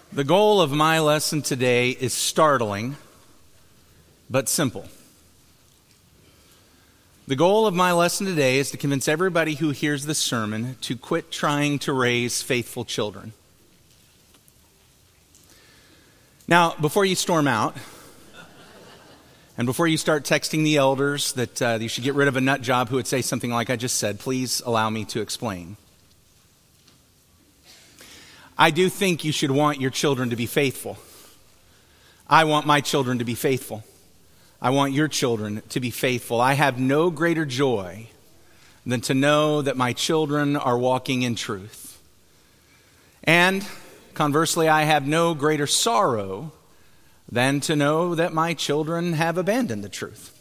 The goal of my lesson today is startling, but simple. The goal of my lesson today is to convince everybody who hears this sermon to quit trying to raise faithful children. Now, before you storm out, and before you start texting the elders that you should get rid of a nut job who would say something like I just said, please allow me to explain. I do think you should want your children to be faithful. I want my children to be faithful. I want your children to be faithful. I have no greater joy than to know that my children are walking in truth. And conversely, I have no greater sorrow than to know that my children have abandoned the truth.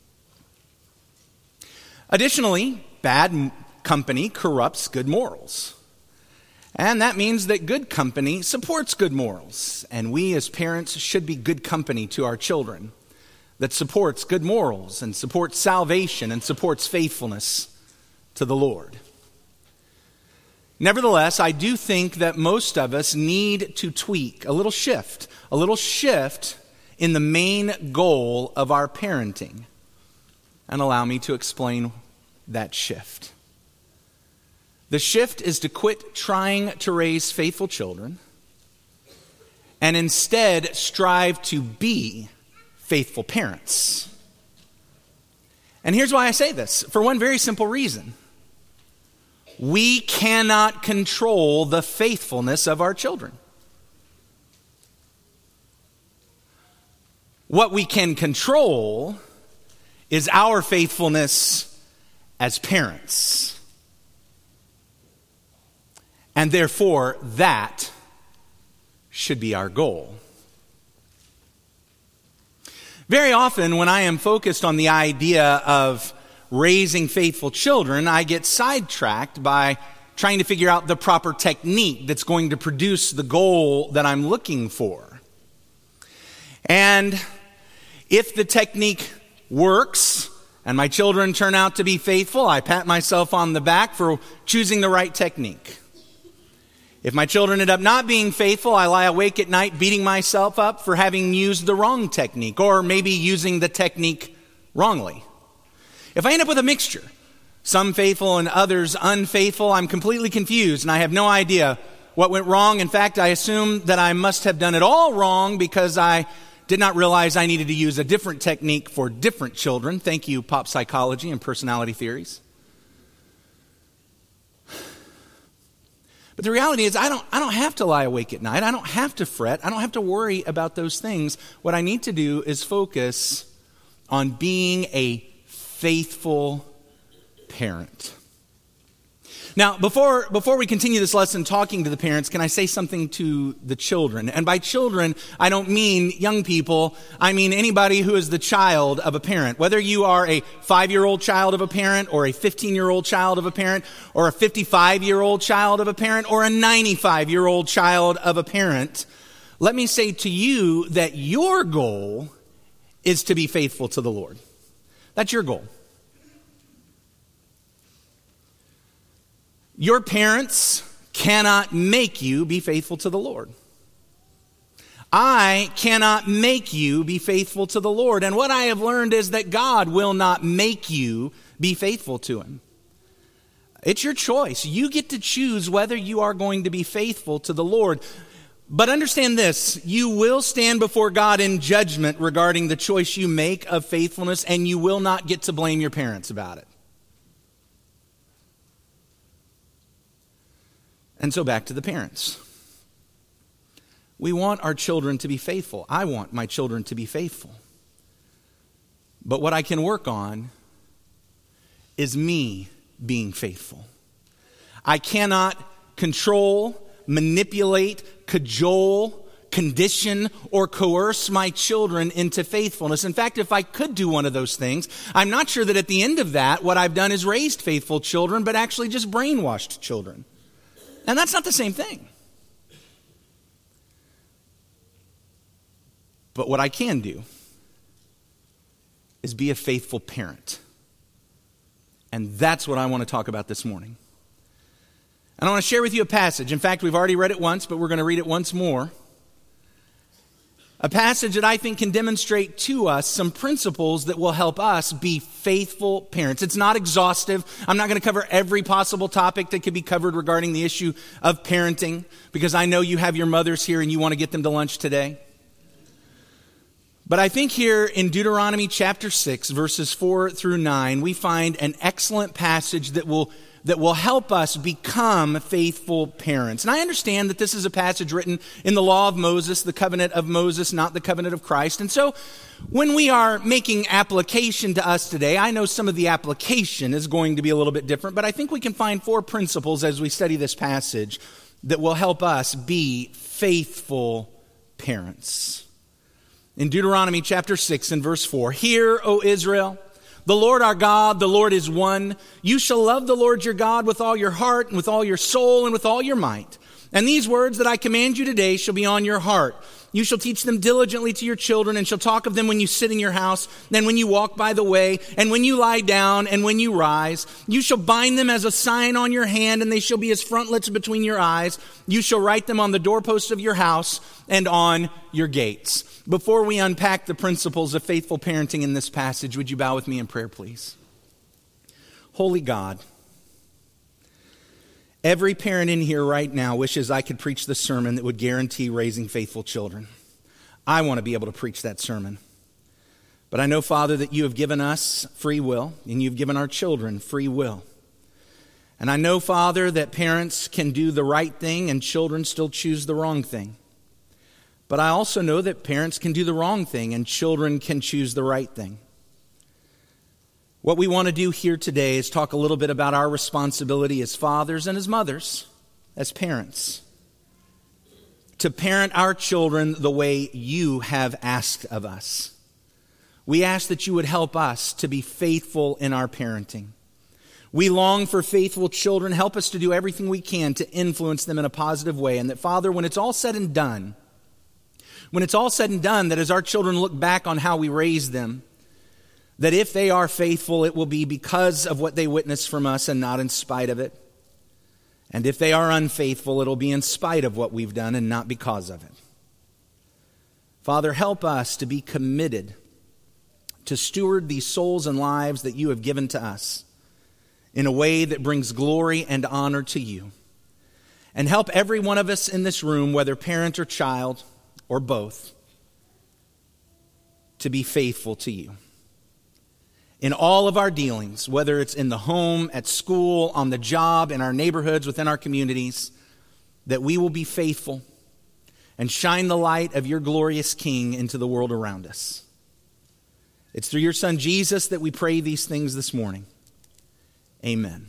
Additionally, bad company corrupts good morals. And that means that good company supports good morals. And we as parents should be good company to our children that supports good morals and supports salvation and supports faithfulness to the Lord. Nevertheless, I do think that most of us need to tweak a little shift in the main goal of our parenting. And allow me to explain that shift. The shift is to quit trying to raise faithful children and instead strive to be faithful parents. And here's why I say this. For one very simple reason. We cannot control the faithfulness of our children. What we can control is our faithfulness as parents. And therefore, that should be our goal. Very often, when I am focused on the idea of raising faithful children, I get sidetracked by trying to figure out the proper technique that's going to produce the goal that I'm looking for. And if the technique works and my children turn out to be faithful, I pat myself on the back for choosing the right technique. If my children end up not being faithful, I lie awake at night beating myself up for having used the wrong technique, or maybe using the technique wrongly. If I end up with a mixture, some faithful and others unfaithful, I'm completely confused and I have no idea what went wrong. In fact, I assume that I must have done it all wrong because I did not realize I needed to use a different technique for different children. Thank you, pop psychology and personality theories. But the reality is I don't have to lie awake at night. I don't have to fret. I don't have to worry about those things. What I need to do is focus on being a faithful parent. Now, before we continue this lesson talking to the parents, can I say something to the children? And by children, I don't mean young people. I mean anybody who is the child of a parent. Whether you are a 5-year-old child of a parent, or a 15-year-old child of a parent, or a 55-year-old child of a parent, or a 95-year-old child of a parent, let me say to you that your goal is to be faithful to the Lord. That's your goal. Your parents cannot make you be faithful to the Lord. I cannot make you be faithful to the Lord. And what I have learned is that God will not make you be faithful to Him. It's your choice. You get to choose whether you are going to be faithful to the Lord. But understand this, you will stand before God in judgment regarding the choice you make of faithfulness, and you will not get to blame your parents about it. And so back to the parents. We want our children to be faithful. I want my children to be faithful. But what I can work on is me being faithful. I cannot control, manipulate, cajole, condition, or coerce my children into faithfulness. In fact, if I could do one of those things, I'm not sure that at the end of that, what I've done is raised faithful children, but actually just brainwashed children. And that's not the same thing. But what I can do is be a faithful parent. And that's what I want to talk about this morning. And I want to share with you a passage. In fact, we've already read it once, but we're going to read it once more. A passage that I think can demonstrate to us some principles that will help us be faithful parents. It's not exhaustive. I'm not going to cover every possible topic that could be covered regarding the issue of parenting, because I know you have your mothers here and you want to get them to lunch today. But I think here in Deuteronomy chapter 6, verses 4 through 9, we find an excellent passage that will help us become faithful parents. And I understand that this is a passage written in the law of Moses, the covenant of Moses, not the covenant of Christ. And so when we are making application to us today, I know some of the application is going to be a little bit different, but I think we can find 4 principles as we study this passage that will help us be faithful parents. In Deuteronomy chapter 6 and verse 4, "Hear, O Israel, the Lord our God, the Lord is one. You shall love the Lord your God with all your heart and with all your soul and with all your might. And these words that I command you today shall be on your heart. You shall teach them diligently to your children and shall talk of them when you sit in your house and when you walk by the way and when you lie down and when you rise. You shall bind them as a sign on your hand and they shall be as frontlets between your eyes. You shall write them on the doorposts of your house and on your gates." Before we unpack the principles of faithful parenting in this passage, would you bow with me in prayer, please? Holy God, every parent in here right now wishes I could preach the sermon that would guarantee raising faithful children. I want to be able to preach that sermon. But I know, Father, that you have given us free will and you've given our children free will. And I know, Father, that parents can do the right thing and children still choose the wrong thing. But I also know that parents can do the wrong thing and children can choose the right thing. What we want to do here today is talk a little bit about our responsibility as fathers and as mothers, as parents, to parent our children the way you have asked of us. We ask that you would help us to be faithful in our parenting. We long for faithful children. Help us to do everything we can to influence them in a positive way. And that, Father, when it's all said and done, that as our children look back on how we raised them, that if they are faithful, it will be because of what they witnessed from us and not in spite of it. And if they are unfaithful, it'll be in spite of what we've done and not because of it. Father, help us to be committed to steward these souls and lives that you have given to us in a way that brings glory and honor to you. And help every one of us in this room, whether parent or child, or both, to be faithful to you. In all of our dealings, whether it's in the home, at school, on the job, in our neighborhoods, within our communities, that we will be faithful and shine the light of your glorious King into the world around us. It's through your Son Jesus that we pray these things this morning. Amen.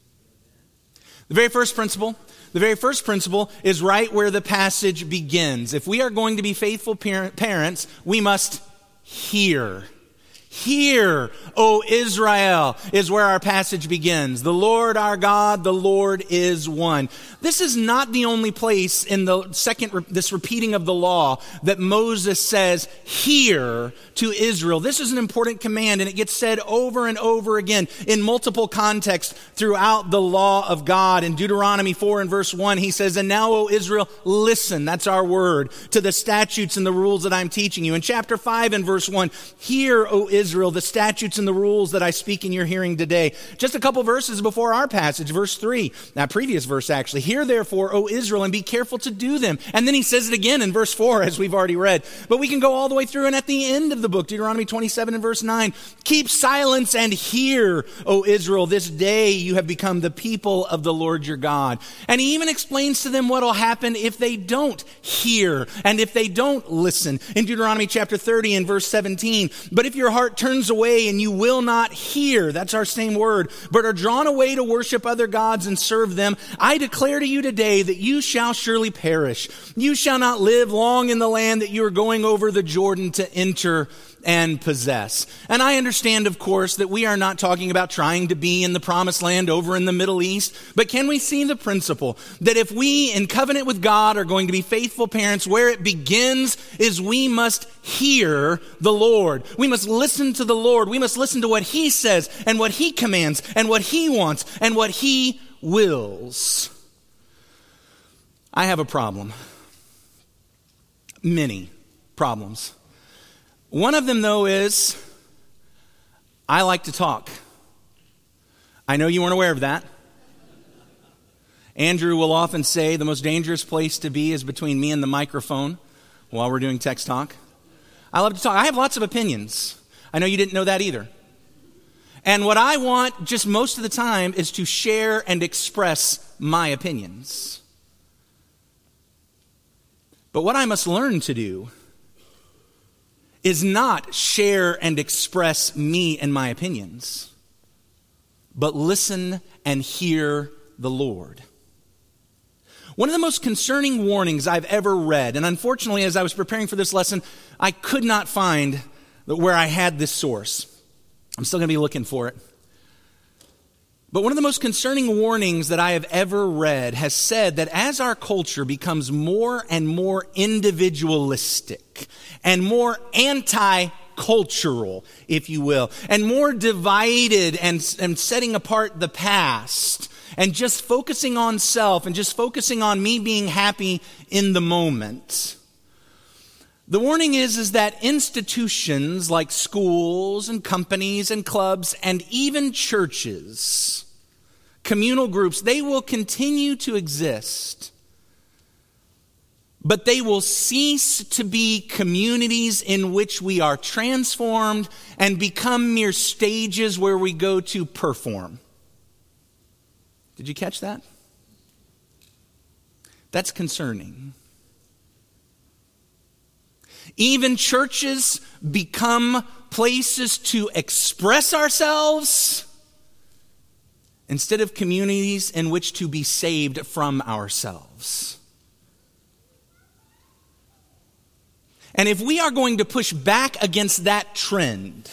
The very first principle is right where the passage begins. If we are going to be faithful parents, we must hear. Hear, O Israel, is where our passage begins. The Lord our God, the Lord is one. This is not the only place in this repeating of the law that Moses says, hear to Israel. This is an important command, and it gets said over and over again in multiple contexts throughout the law of God. In Deuteronomy 4 and verse 1, he says, "And now, O Israel, listen," that's our word, "to the statutes and the rules that I'm teaching you." In chapter 5 and verse 1, "Hear, O Israel, the statutes and the rules that I speak in your hearing today." Just a couple verses before our passage, verse 3, that previous verse actually, "Hear therefore, O Israel, and be careful to do them." And then he says it again in verse 4, as we've already read. But we can go all the way through, and at the end of the book, Deuteronomy 27 and verse 9, "Keep silence and hear, O Israel, this day you have become the people of the Lord your God." And he even explains to them what will happen if they don't hear and if they don't listen. In Deuteronomy chapter 30 and verse 17, "But if your heart turns away and you will not hear," that's our same word, "but are drawn away to worship other gods and serve them, I declare to you today that you shall surely perish. You shall not live long in the land that you are going over the Jordan to enter and possess." And I understand, of course, that we are not talking about trying to be in the promised land over in the Middle East, but can we see the principle that if we in covenant with God are going to be faithful parents, where it begins is we must hear the Lord. We must listen to the Lord. We must listen to what he says and what he commands and what he wants and what he wills. I have a problem. Many problems. One of them, though, is I like to talk. I know you weren't aware of that. Andrew will often say the most dangerous place to be is between me and the microphone while we're doing text talk. I love to talk. I have lots of opinions. I know you didn't know that either. And what I want just most of the time is to share and express my opinions. But what I must learn to do is not share and express me and my opinions, but listen and hear the Lord. One of the most concerning warnings I've ever read, and unfortunately as I was preparing for this lesson, I could not find where I had this source. I'm still going to be looking for it. But one of the most concerning warnings that I have ever read has said that as our culture becomes more and more individualistic and more anti-cultural, if you will, and more divided and setting apart the past and just focusing on self and just focusing on me being happy in the moment, the warning is that institutions like schools and companies and clubs and even churches, communal groups, they will continue to exist, but they will cease to be communities in which we are transformed and become mere stages where we go to perform. Did you catch that? That's concerning. Even churches become places to express ourselves instead of communities in which to be saved from ourselves. And if we are going to push back against that trend,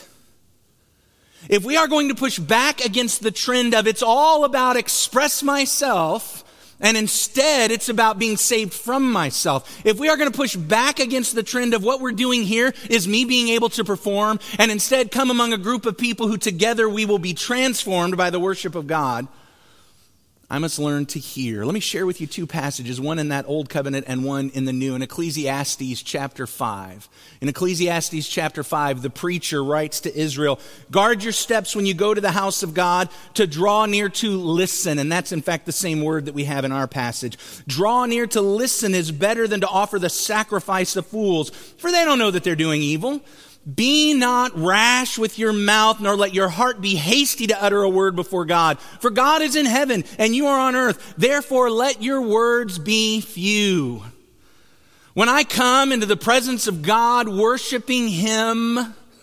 if we are going to push back against the trend of it's all about express myself, and instead it's about being saved from myself, if we are going to push back against the trend of what we're doing here is me being able to perform, and instead come among a group of people who together we will be transformed by the worship of God, I must learn to hear. Let me share with you two passages, one in that Old Covenant and one in the New, in Ecclesiastes chapter 5. In Ecclesiastes chapter 5, the preacher writes to Israel, guard your steps when you go to the house of God, to draw near to listen. And that's in fact the same word that we have in our passage. Draw near to listen is better than to offer the sacrifice of fools, for they don't know that they're doing evil. Be not rash with your mouth, nor let your heart be hasty to utter a word before God. For God is in heaven, and you are on earth. Therefore, let your words be few. When I come into the presence of God, worshiping Him,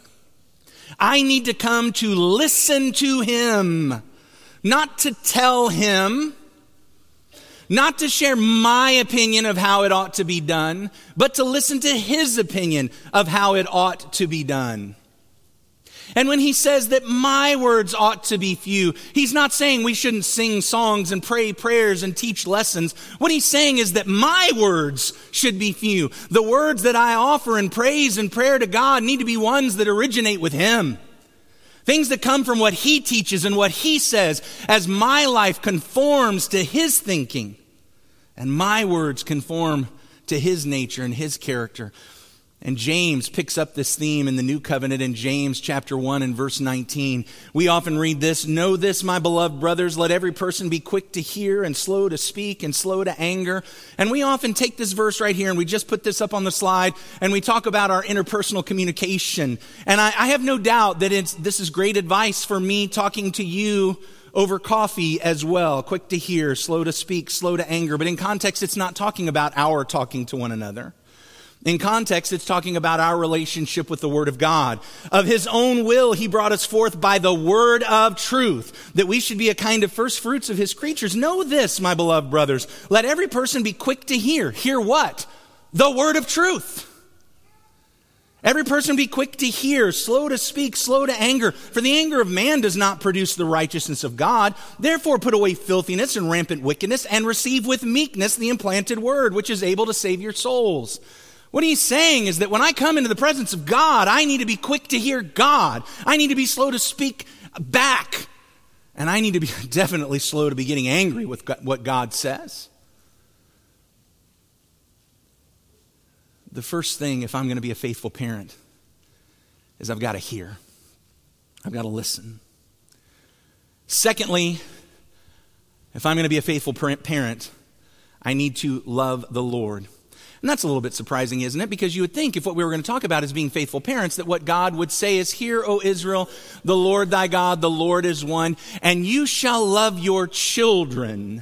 I need to come to listen to Him, not to tell Him, not to share my opinion of how it ought to be done, but to listen to His opinion of how it ought to be done. And when He says that my words ought to be few, He's not saying we shouldn't sing songs and pray prayers and teach lessons. What He's saying is that my words should be few. The words that I offer in praise and prayer to God need to be ones that originate with Him. Things that come from what He teaches and what He says as my life conforms to His thinking and my words conform to His nature and His character. And James picks up this theme in the New Covenant in James chapter 1 and verse 19. We often read this, know this, my beloved brothers, let every person be quick to hear and slow to speak and slow to anger. And we often take this verse right here and we just put this up on the slide and we talk about our interpersonal communication. And I have no doubt that this is great advice for me talking to you over coffee as well. Quick to hear, slow to speak, slow to anger. But in context, it's not talking about our talking to one another. In context, it's talking about our relationship with the Word of God. Of His own will, He brought us forth by the word of truth, that we should be a kind of first fruits of His creatures. Know this, my beloved brothers, let every person be quick to hear. Hear what? The word of truth. Every person be quick to hear, slow to speak, slow to anger. For the anger of man does not produce the righteousness of God. Therefore put away filthiness and rampant wickedness, and receive with meekness the implanted word, which is able to save your souls. What He's saying is that when I come into the presence of God, I need to be quick to hear God. I need to be slow to speak back. And I need to be definitely slow to be getting angry with what God says. the first thing, if I'm going to be a faithful parent, is I've got to hear. I've got to listen. Secondly, if I'm going to be a faithful parent, I need to love the Lord. And that's a little bit surprising, isn't it? Because you would think if what we were going to talk about is being faithful parents, that what God would say is, "Hear, O Israel, the Lord thy God, the Lord is one, and you shall love your children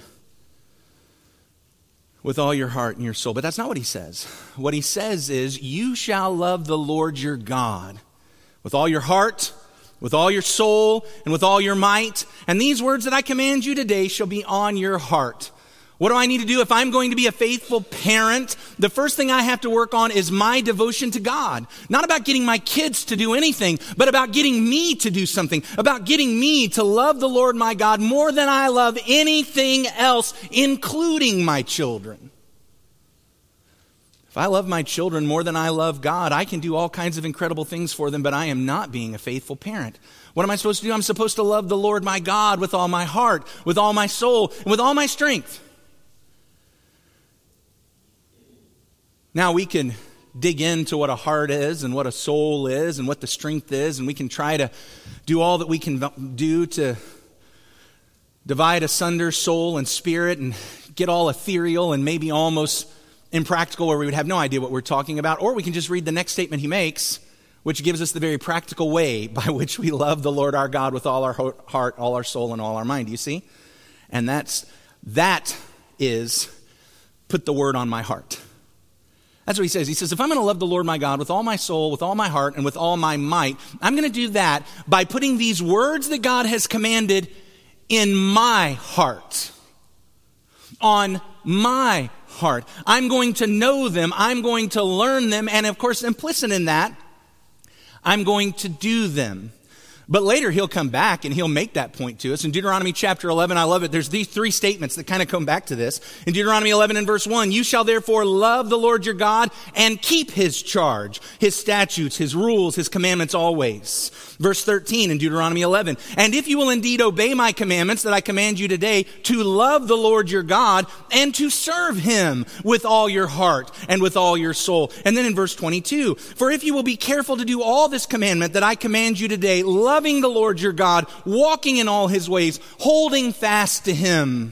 with all your heart and your soul." But that's not what he says. What he says is, you shall love the Lord your God with all your heart, with all your soul, and with all your might. And these words that I command you today shall be on your heart. What do I need to do if I'm going to be a faithful parent? The first thing I have to work on is my devotion to God. Not about getting my kids to do anything, but about getting me to do something. About getting me to love the Lord my God more than I love anything else, including my children. If I love my children more than I love God, I can do all kinds of incredible things for them, but I am not being a faithful parent. What am I supposed to do? I'm supposed to love the Lord my God with all my heart, with all my soul, and with all my strength. Now we can dig into what a heart is and what a soul is and what the strength is, and we can try to do all that we can do to divide asunder soul and spirit and get all ethereal and maybe almost impractical where we would have no idea what we're talking about. Or we can just read the next statement he makes, which gives us the very practical way by which we love the Lord our God with all our heart, all our soul, and all our mind. Do you see? And that is put the word on my heart. That's what he says. He says, if I'm going to love the Lord my God with all my soul, with all my heart, and with all my might, I'm going to do that by putting these words that God has commanded in my heart. On my heart. I'm going to know them. I'm going to learn them. And of course, implicit in that, I'm going to do them. But later he'll come back and he'll make that point to us. In Deuteronomy chapter 11, I love it. There's these three statements that kind of come back to this. In Deuteronomy 11 and verse 1, you shall therefore love the Lord your God and keep his charge, his statutes, his rules, his commandments always. Verse 13 in Deuteronomy 11, and if you will indeed obey my commandments that I command you today, to love the Lord your God and to serve him with all your heart and with all your soul. And then in verse 22, for if you will be careful to do all this commandment that I command you today, loving the Lord your God, walking in all his ways, holding fast to him.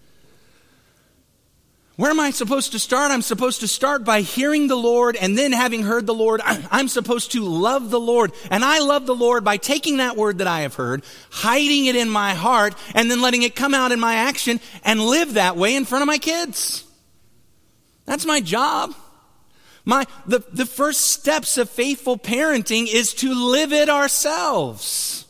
Where am I supposed to start? I'm supposed to start by hearing the Lord, and then having heard the Lord, I'm supposed to love the Lord. And I love the Lord by taking that word that I have heard, hiding it in my heart, and then letting it come out in my action and live that way in front of my kids. That's my job. The first steps of faithful parenting is to live it ourselves.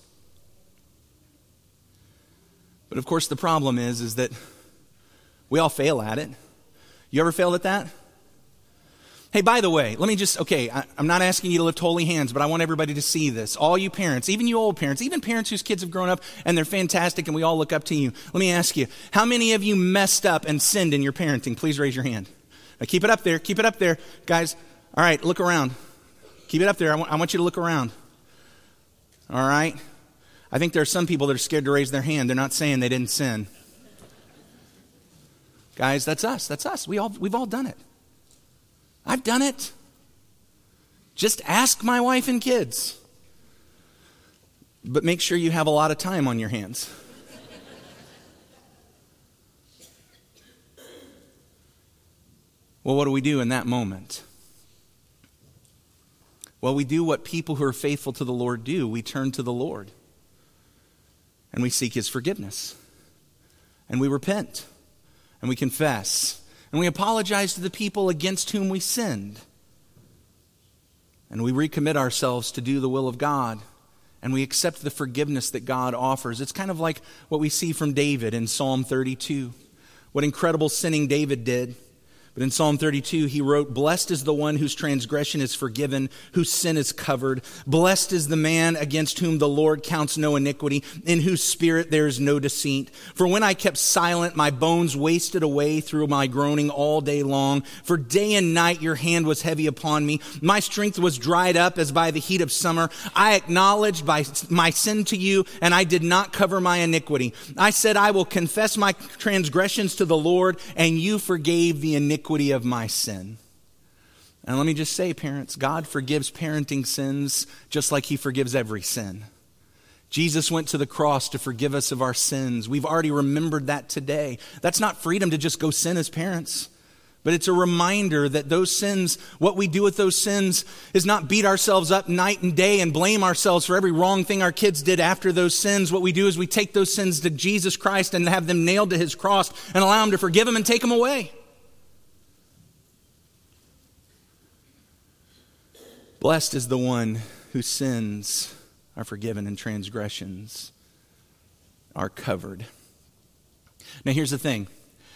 But of course the problem is that we all fail at it. You ever failed at that? Hey, by the way, let me just, I'm not asking you to lift holy hands, but I want everybody to see this. All you parents, even you old parents, even parents whose kids have grown up and they're fantastic and we all look up to you. Let me ask you, how many of you messed up and sinned in your parenting? Please raise your hand. Now keep it up there. Keep it up there. Guys, all right, look around. Keep it up there. I want you to look around. All right? I think there are some people that are scared to raise their hand. They're not saying they didn't sin. Guys, that's us. That's us. We've all done it. I've done it. Just ask my wife and kids. But make sure you have a lot of time on your hands. Well, what do we do in that moment? Well, we do what people who are faithful to the Lord do. We turn to the Lord. And we seek his forgiveness. And we repent. And we confess. And we apologize to the people against whom we sinned. And we recommit ourselves to do the will of God. And we accept the forgiveness that God offers. It's kind of like what we see from David in Psalm 32. What incredible sinning David did. But in Psalm 32, he wrote, blessed is the one whose transgression is forgiven, whose sin is covered. Blessed is the man against whom the Lord counts no iniquity, in whose spirit there is no deceit. For when I kept silent, my bones wasted away through my groaning all day long. For day and night your hand was heavy upon me. My strength was dried up as by the heat of summer. I acknowledged my sin to you, and I did not cover my iniquity. I said, I will confess my transgressions to the Lord, and you forgave the iniquity of my sin. And let me just say, parents, God forgives parenting sins just like he forgives every sin. Jesus went to the cross to forgive us of our sins. We've already remembered that today. That's not freedom to just go sin as parents. But it's a reminder that those sins, what we do with those sins is not beat ourselves up night and day and blame ourselves for every wrong thing our kids did after those sins. What we do is we take those sins to Jesus Christ and have them nailed to his cross and allow him to forgive them and take them away. Blessed is the one whose sins are forgiven and transgressions are covered. Now here's the thing.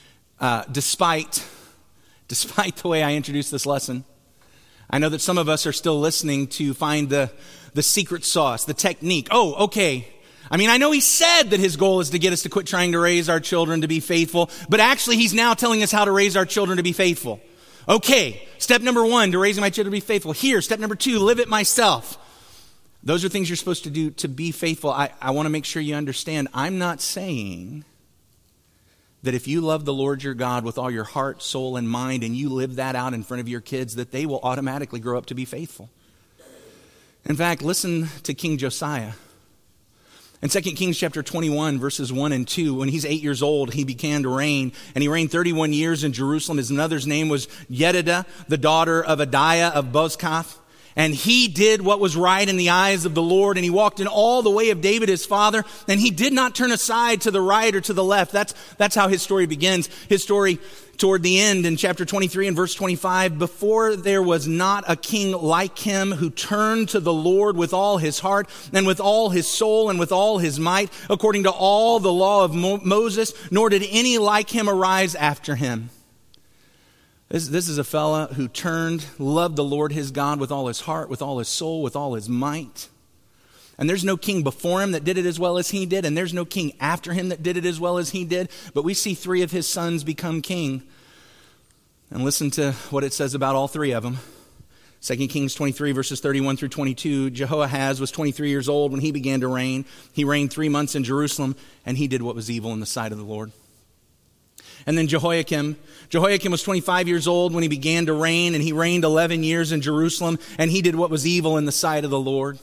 Despite the way I introduced this lesson, I know that some of us are still listening to find the secret sauce, the technique. Oh, okay. I mean, I know he said that his goal is to get us to quit trying to raise our children to be faithful, but actually he's now telling us how to raise our children to be faithful. Okay, step number 1, to raising my children to be faithful. Here, step number 2, live it myself. Those are things you're supposed to do to be faithful. I want to make sure you understand, I'm not saying that if you love the Lord your God with all your heart, soul, and mind, and you live that out in front of your kids, that they will automatically grow up to be faithful. In fact, listen to King Josiah. In 2 Kings chapter 21, verses 1 and 2, when he's 8 years old, he began to reign, and he reigned 31 years in Jerusalem. His mother's name was Yedidah, the daughter of Adiah of Bozkath. And he did what was right in the eyes of the Lord, and he walked in all the way of David his father, and he did not turn aside to the right or to the left. That's how his story begins. His story toward the end in chapter 23 and verse 25, before there was not a king like him who turned to the Lord with all his heart and with all his soul and with all his might, according to all the law of Moses, nor did any like him arise after him. This is a fella who loved the Lord his God with all his heart, with all his soul, with all his might. And there's no king before him that did it as well as he did, and there's no king after him that did it as well as he did. But we see 3 of his sons become king. And listen to what it says about all 3 of them. 2 Kings 23, verses 31 through 22. Jehoahaz was 23 years old when he began to reign. He reigned 3 months in Jerusalem, and he did what was evil in the sight of the Lord. And then Jehoiakim was 25 years old when he began to reign, and he reigned 11 years in Jerusalem, and he did what was evil in the sight of the Lord.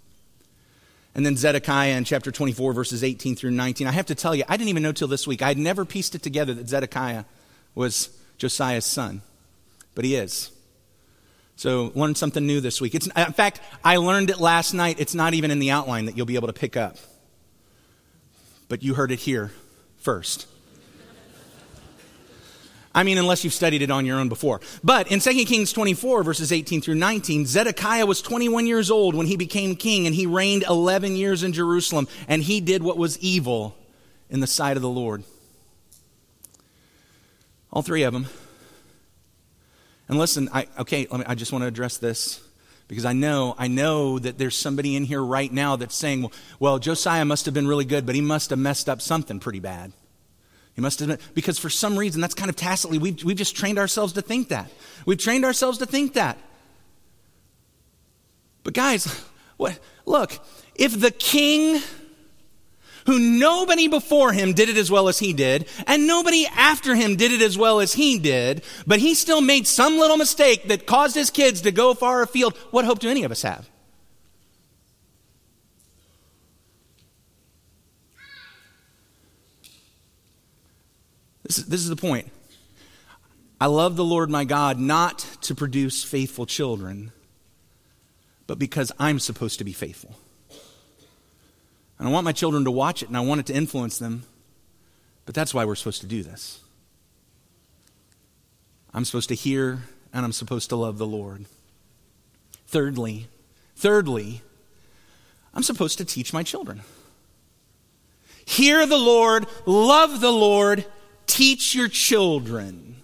And then Zedekiah in chapter 24, verses 18 through 19. I have to tell you, I didn't even know till this week. I had never pieced it together that Zedekiah was Josiah's son, but he is. So learn something new this week. In fact, I learned it last night. It's not even in the outline that you'll be able to pick up. But you heard it here first. I mean, unless you've studied it on your own before. But in 2 Kings 24, verses 18 through 19, Zedekiah was 21 years old when he became king, and he reigned 11 years in Jerusalem, and he did what was evil in the sight of the Lord. All 3 of them. And listen, I just want to address this, because I know that there's somebody in here right now that's saying, well, Josiah must have been really good, but he must have messed up something pretty bad. He must have been, because for some reason, that's kind of tacitly, we've just trained ourselves to think that. We've trained ourselves to think that. But guys, look, if the king, who nobody before him did it as well as he did, and nobody after him did it as well as he did, but he still made some little mistake that caused his kids to go far afield, what hope do any of us have? This is the point. I love the Lord my God not to produce faithful children, but because I'm supposed to be faithful. And I want my children to watch it, and I want it to influence them, but that's why we're supposed to do this. I'm supposed to hear, and I'm supposed to love the Lord. Thirdly, I'm supposed to teach my children. Hear the Lord, love the Lord, teach your children.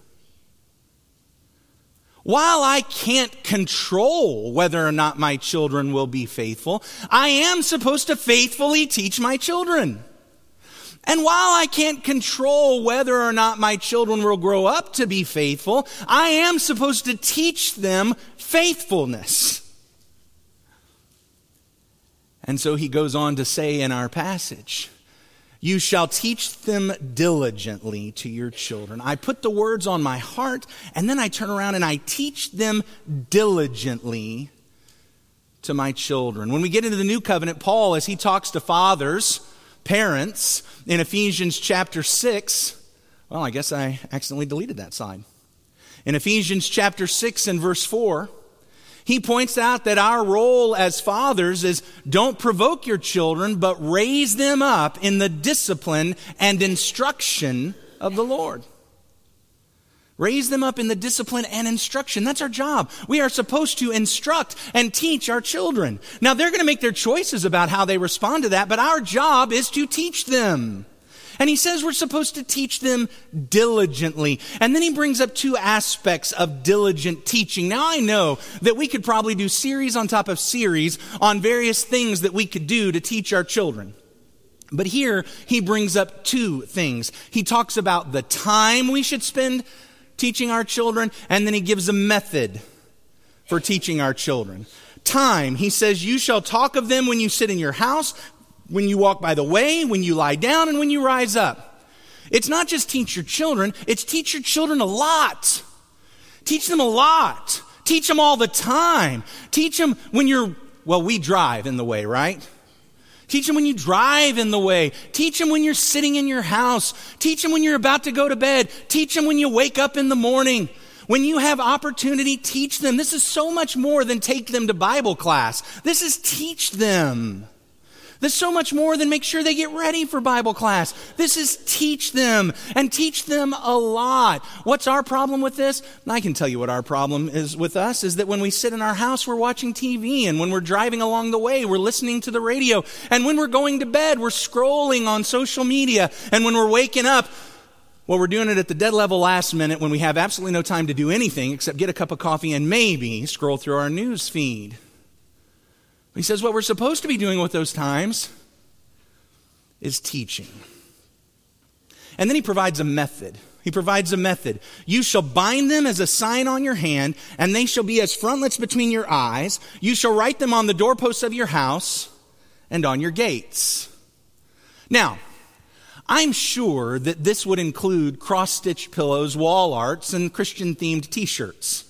While I can't control whether or not my children will be faithful, I am supposed to faithfully teach my children. And while I can't control whether or not my children will grow up to be faithful, I am supposed to teach them faithfulness. And so he goes on to say in our passage, You shall teach them diligently to your children. I put the words on my heart, and then I turn around and I teach them diligently to my children. When we get into the New Covenant, Paul, as he talks to fathers, parents, in Ephesians chapter 6, well, I guess I accidentally deleted that slide. In Ephesians chapter 6 and verse 4, he points out that our role as fathers is don't provoke your children, but raise them up in the discipline and instruction of the Lord. Raise them up in the discipline and instruction. That's our job. We are supposed to instruct and teach our children. Now, they're going to make their choices about how they respond to that, but our job is to teach them. And he says we're supposed to teach them diligently. And then he brings up two aspects of diligent teaching. Now, I know that we could probably do series on top of series on various things that we could do to teach our children. But here, he brings up two things. He talks about the time we should spend teaching our children, and then he gives a method for teaching our children. Time, he says, you shall talk of them when you sit in your house, when you walk by the way, when you lie down, and when you rise up. It's not just teach your children, it's teach your children a lot. Teach them a lot. Teach them all the time. Teach them when we drive in the way, right? Teach them when you drive in the way. Teach them when you're sitting in your house. Teach them when you're about to go to bed. Teach them when you wake up in the morning. When you have opportunity, teach them. This is so much more than take them to Bible class. This is teach them. This is so much more than make sure they get ready for Bible class. This is teach them, and teach them a lot. What's our problem with this? I can tell you what our problem is with us, is that when we sit in our house, we're watching TV, and when we're driving along the way, we're listening to the radio, and when we're going to bed, we're scrolling on social media, and when we're waking up, well, we're doing it at the dead level last minute when we have absolutely no time to do anything except get a cup of coffee and maybe scroll through our news feed. He says what we're supposed to be doing with those times is teaching. And then he provides a method. He provides a method. You shall bind them as a sign on your hand, and they shall be as frontlets between your eyes. You shall write them on the doorposts of your house and on your gates. Now, I'm sure that this would include cross-stitch pillows, wall arts, and Christian-themed t-shirts.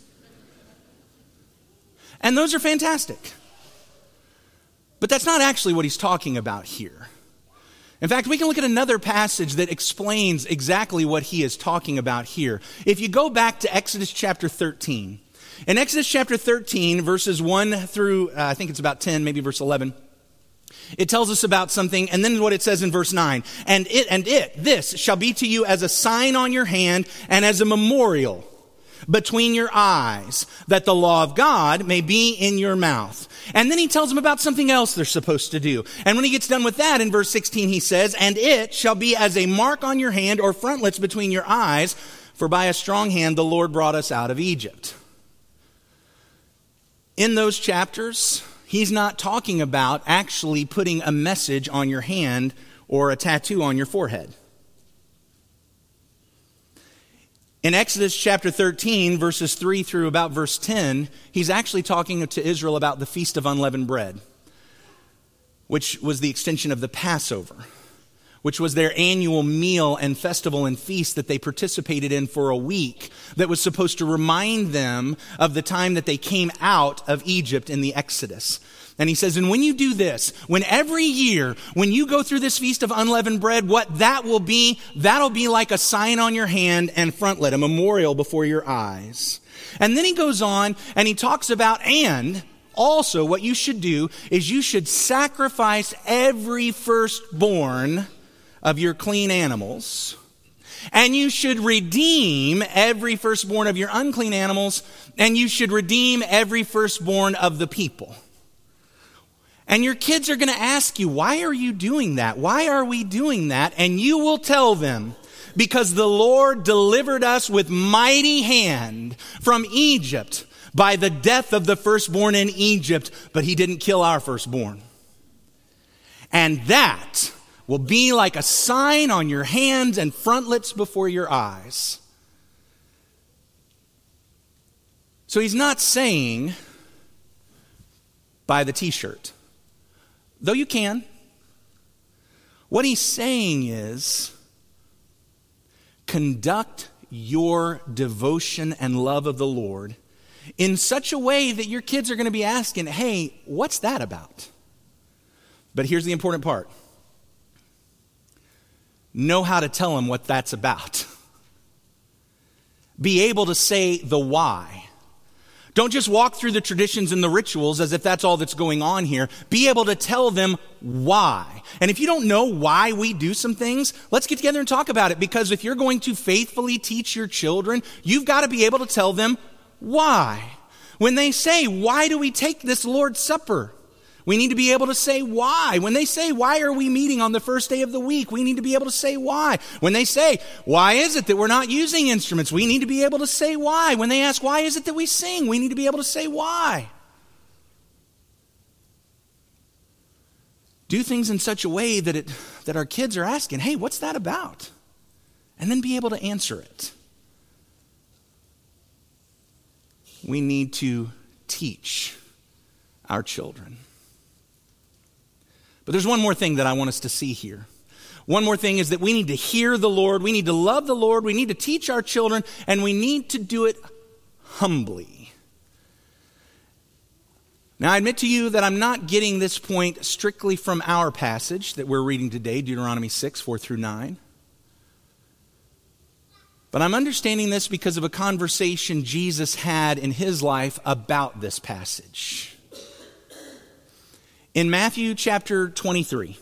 And those are fantastic. But that's not actually what he's talking about here. In fact, we can look at another passage that explains exactly what he is talking about here. If you go back to Exodus chapter 13. In Exodus chapter 13, verses 1 through, I think it's about 10, maybe verse 11, it tells us about something, and then what it says in verse 9. This shall be to you as a sign on your hand and as a memorial between your eyes, that the law of God may be in your mouth. And then he tells them about something else they're supposed to do. And when he gets done with that, in verse 16, he says, and it shall be as a mark on your hand or frontlets between your eyes, for by a strong hand the Lord brought us out of Egypt. In those chapters, he's not talking about actually putting a message on your hand or a tattoo on your forehead. In Exodus chapter 13, verses 3 through about verse 10, he's actually talking to Israel about the Feast of Unleavened Bread, which was the extension of the Passover, which was their annual meal and festival and feast that they participated in for a week, that was supposed to remind them of the time that they came out of Egypt in the Exodus. And he says, and when you do this, when every year, when you go through this Feast of Unleavened Bread, what that will be, that'll be like a sign on your hand and frontlet, a memorial before your eyes. And then he goes on and he talks about, and also what you should do is you should sacrifice every firstborn of your clean animals, and you should redeem every firstborn of your unclean animals, and you should redeem every firstborn of the people. And your kids are going to ask you, why are you doing that? Why are we doing that? And you will tell them, because the Lord delivered us with mighty hand from Egypt by the death of the firstborn in Egypt, but he didn't kill our firstborn. And that will be like a sign on your hands and frontlets before your eyes. So he's not saying buy the t-shirt. Though you can. What he's saying is, conduct your devotion and love of the Lord in such a way that your kids are going to be asking, hey, what's that about? But here's the important part. Know how to tell them what that's about. Be able to say the why. Don't just walk through the traditions and the rituals as if that's all that's going on here. Be able to tell them why. And if you don't know why we do some things, let's get together and talk about it. Because if you're going to faithfully teach your children, you've got to be able to tell them why. When they say, why do we take this Lord's Supper? We need to be able to say why. When they say, why are we meeting on the first day of the week? We need to be able to say why. When they say, why is it that we're not using instruments? We need to be able to say why. When they ask, why is it that we sing? We need to be able to say why. Do things in such a way that our kids are asking, hey, what's that about? And then be able to answer it. We need to teach our children. But there's one more thing that I want us to see here. One more thing is that we need to hear the Lord, we need to love the Lord, we need to teach our children, and we need to do it humbly. Now, I admit to you that I'm not getting this point strictly from our passage that we're reading today, Deuteronomy 6, 4 through 9. But I'm understanding this because of a conversation Jesus had in his life about this passage. In Matthew chapter 23,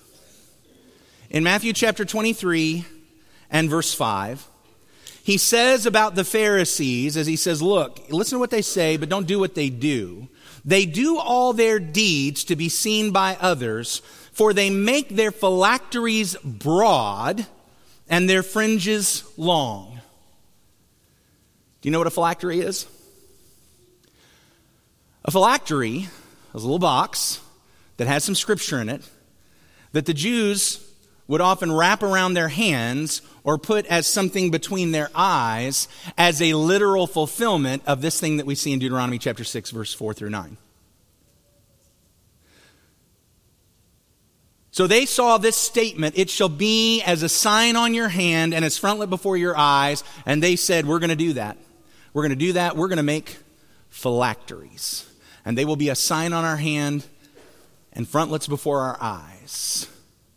and verse 5, he says about the Pharisees, as he says, look, listen to what they say, but don't do what they do. They do all their deeds to be seen by others, for they make their phylacteries broad and their fringes long. Do you know what a phylactery is? A phylactery is a little box that has some scripture in it that the Jews would often wrap around their hands or put as something between their eyes as a literal fulfillment of this thing that we see in Deuteronomy chapter 6, verse 4 through 9. So they saw this statement, it shall be as a sign on your hand and as frontlet before your eyes, and they said, we're going to do that. We're going to do that. We're going to make phylacteries, and they will be a sign on our hand and frontlets before our eyes.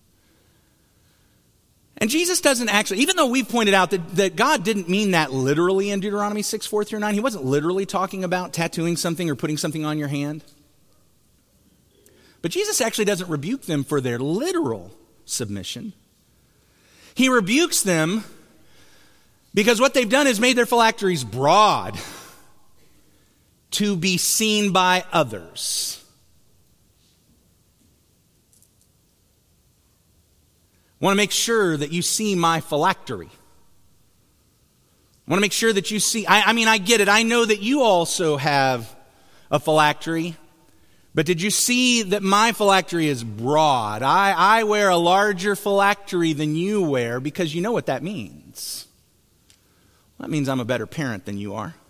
And Jesus doesn't actually, even though we've pointed out that God didn't mean that literally in Deuteronomy 6, 4 through 9, he wasn't literally talking about tattooing something or putting something on your hand. But Jesus actually doesn't rebuke them for their literal submission. He rebukes them because what they've done is made their phylacteries broad to be seen by others. I want to make sure that you see my phylactery. I want to make sure that you see, I get it. I know that you also have a phylactery. But did you see that my phylactery is broad? I wear a larger phylactery than you wear because you know what that means. That means I'm a better parent than you are.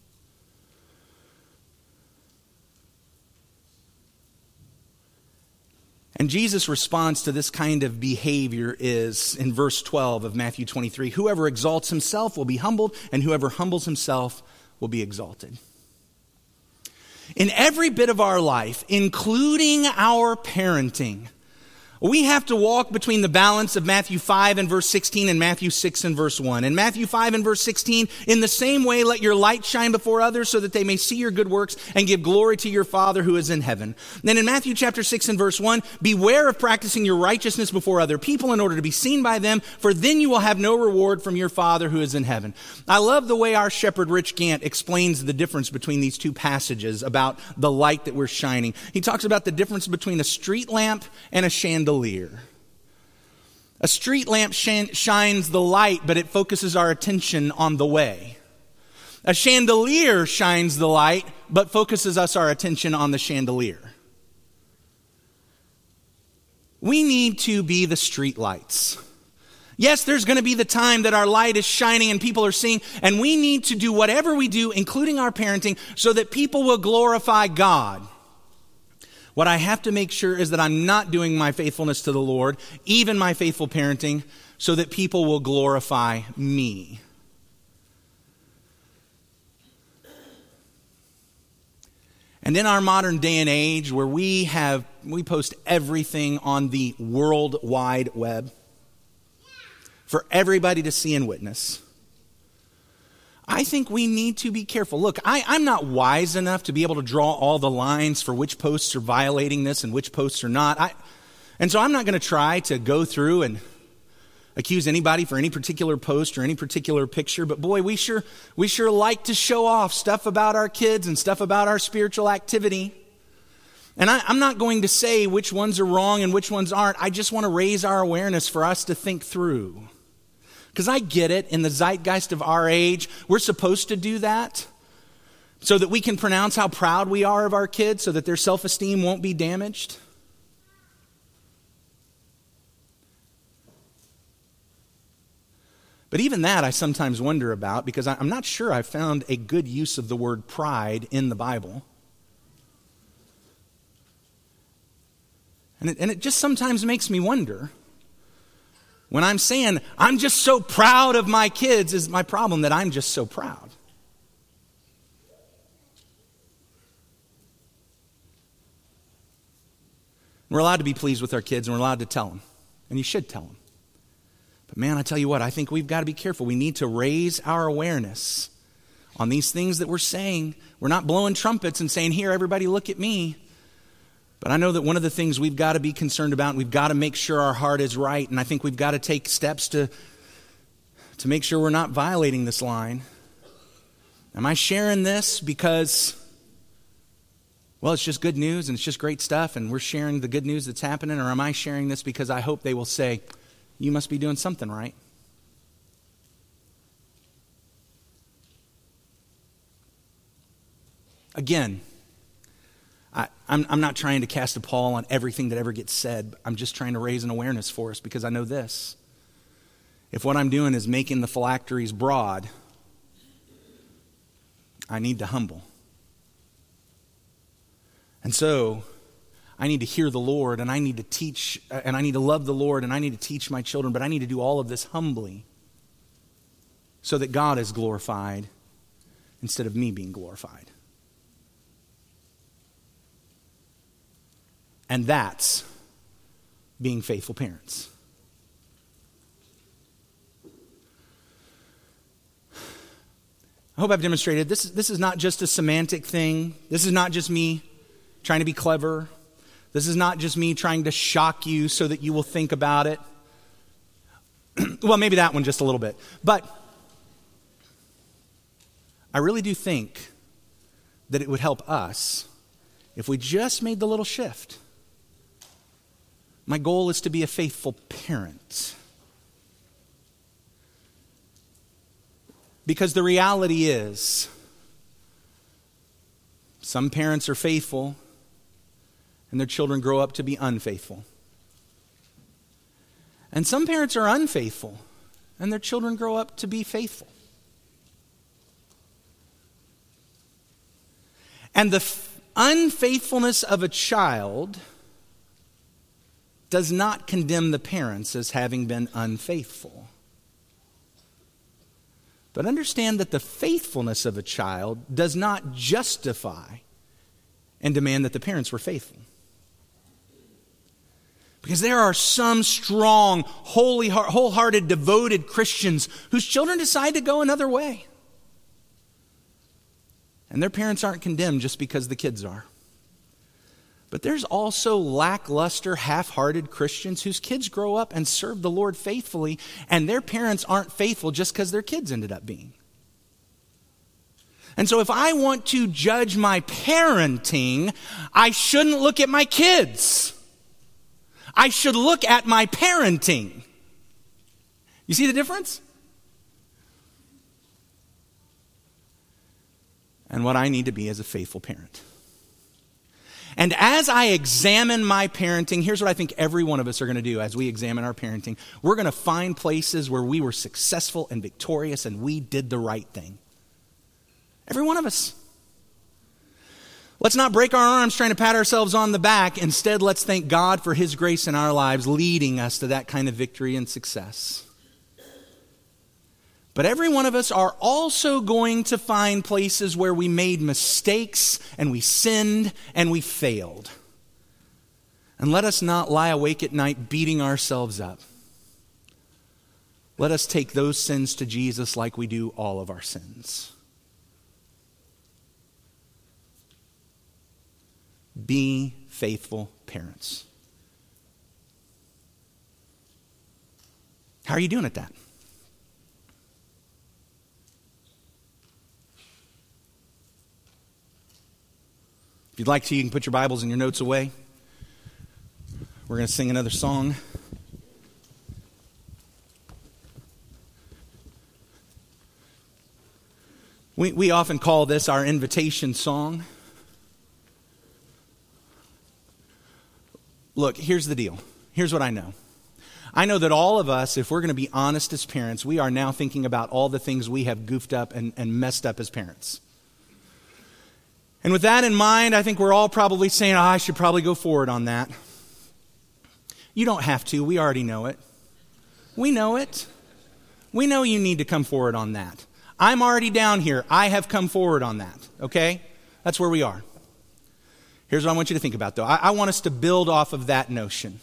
And Jesus' response to this kind of behavior is in verse 12 of Matthew 23, whoever exalts himself will be humbled, and whoever humbles himself will be exalted. In every bit of our life, including our parenting, we have to walk between the balance of Matthew 5 and verse 16 and Matthew 6 and verse 1. In Matthew 5 and verse 16, in the same way, let your light shine before others so that they may see your good works and give glory to your Father who is in heaven. Then in Matthew chapter 6 and verse 1, beware of practicing your righteousness before other people in order to be seen by them, for then you will have no reward from your Father who is in heaven. I love the way our shepherd Rich Gant explains the difference between these two passages about the light that we're shining. He talks about the difference between a street lamp and a chandelier. A street lamp shines the light, but it focuses our attention on the way. A chandelier shines the light, but focuses our attention on the chandelier. We need to be the street lights. Yes, there's going to be the time that our light is shining and people are seeing, and we need to do whatever we do, including our parenting, so that people will glorify God. What I have to make sure is that I'm not doing my faithfulness to the Lord, even my faithful parenting, so that people will glorify me. And in our modern day and age where we post everything on the World Wide Web for everybody to see and witness, I think we need to be careful. Look, I'm not wise enough to be able to draw all the lines for which posts are violating this and which posts are not. And so I'm not going to try to go through and accuse anybody for any particular post or any particular picture, but boy, we sure like to show off stuff about our kids and stuff about our spiritual activity. And I'm not going to say which ones are wrong and which ones aren't. I just want to raise our awareness for us to think through. Because I get it, in the zeitgeist of our age, we're supposed to do that so that we can pronounce how proud we are of our kids so that their self-esteem won't be damaged. But even that I sometimes wonder about, because I'm not sure I've found a good use of the word pride in the Bible. And it just sometimes makes me wonder, when I'm saying, I'm just so proud of my kids, is my problem that I'm just so proud? We're allowed to be pleased with our kids, and we're allowed to tell them. And you should tell them. But man, I tell you what, I think we've got to be careful. We need to raise our awareness on these things that we're saying. We're not blowing trumpets and saying, here, everybody look at me. But I know that one of the things we've got to be concerned about, and we've got to make sure our heart is right, and I think we've got to take steps to make sure we're not violating this line. Am I sharing this because, well, it's just good news and it's just great stuff and we're sharing the good news that's happening, or am I sharing this because I hope they will say, you must be doing something right? Again, I'm not trying to cast a pall on everything that ever gets said. I'm just trying to raise an awareness for us, because I know this. If what I'm doing is making the phylacteries broad, I need to humble. And so I need to hear the Lord, and I need to teach, and I need to love the Lord, and I need to teach my children, but I need to do all of this humbly so that God is glorified instead of me being glorified. And that's being faithful parents. I hope I've demonstrated this is not just a semantic thing. This is not just me trying to be clever. This is not just me trying to shock you so that you will think about it. Well, maybe that one just a little bit. But I really do think that it would help us if we just made the little shift. My goal is to be a faithful parent. Because the reality is, some parents are faithful and their children grow up to be unfaithful. And some parents are unfaithful and their children grow up to be faithful. And the unfaithfulness of a child does not condemn the parents as having been unfaithful. But understand that the faithfulness of a child does not justify and demand that the parents were faithful. Because there are some strong, wholehearted, devoted Christians whose children decide to go another way. And their parents aren't condemned just because the kids are. But there's also lackluster, half-hearted Christians whose kids grow up and serve the Lord faithfully, and their parents aren't faithful just because their kids ended up being. And so if I want to judge my parenting, I shouldn't look at my kids. I should look at my parenting. You see the difference? And what I need to be as a faithful parent. And as I examine my parenting, here's what I think every one of us are going to do as we examine our parenting. We're going to find places where we were successful and victorious and we did the right thing. Every one of us. Let's not break our arms trying to pat ourselves on the back. Instead, let's thank God for His grace in our lives, leading us to that kind of victory and success. But every one of us are also going to find places where we made mistakes and we sinned and we failed. And let us not lie awake at night beating ourselves up. Let us take those sins to Jesus like we do all of our sins. Be faithful parents. How are you doing at that? If you'd like to, you can put your Bibles and your notes away. We're going to sing another song. We often call this our invitation song. Look, here's the deal. Here's what I know. I know that all of us, if we're going to be honest as parents, we are now thinking about all the things we have goofed up and messed up as parents. And with that in mind, I think we're all probably saying, I should probably go forward on that. You don't have to. We already know it. We know it. We know you need to come forward on that. I'm already down here. I have come forward on that. Okay? That's where we are. Here's what I want you to think about, though. I want us to build off of that notion.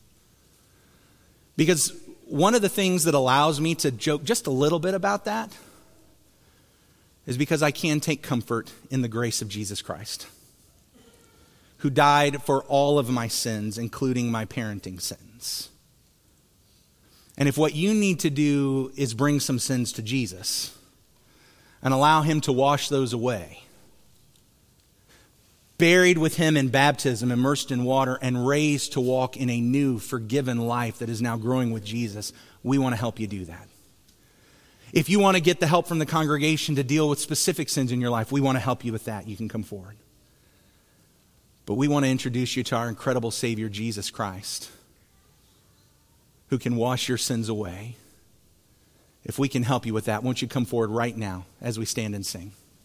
Because one of the things that allows me to joke just a little bit about that is because I can take comfort in the grace of Jesus Christ, who died for all of my sins, including my parenting sins. And if what you need to do is bring some sins to Jesus and allow Him to wash those away, buried with Him in baptism, immersed in water, and raised to walk in a new, forgiven life that is now growing with Jesus, we want to help you do that. If you want to get the help from the congregation to deal with specific sins in your life, we want to help you with that. You can come forward. But we want to introduce you to our incredible Savior, Jesus Christ, who can wash your sins away. If we can help you with that, won't you come forward right now as we stand and sing?